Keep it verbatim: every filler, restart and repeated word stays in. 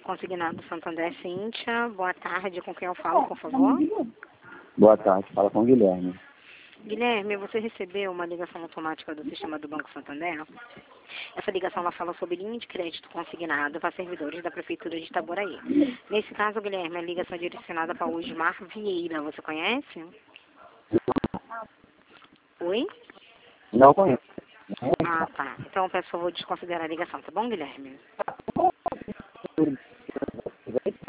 Consignado Santander, Cíntia. Boa tarde, com quem eu falo, por favor? Boa tarde, fala com o Guilherme. Guilherme, você recebeu uma ligação automática do sistema do Banco Santander? Essa ligação ela fala sobre linha de crédito consignada para servidores da Prefeitura de Itaboraí. Nesse caso, Guilherme, a ligação é direcionada para o Osmar Vieira. Você conhece? Oi? Não conheço. Ah, tá. Então, peço por favor, desconsiderar a ligação, tá bom, Guilherme?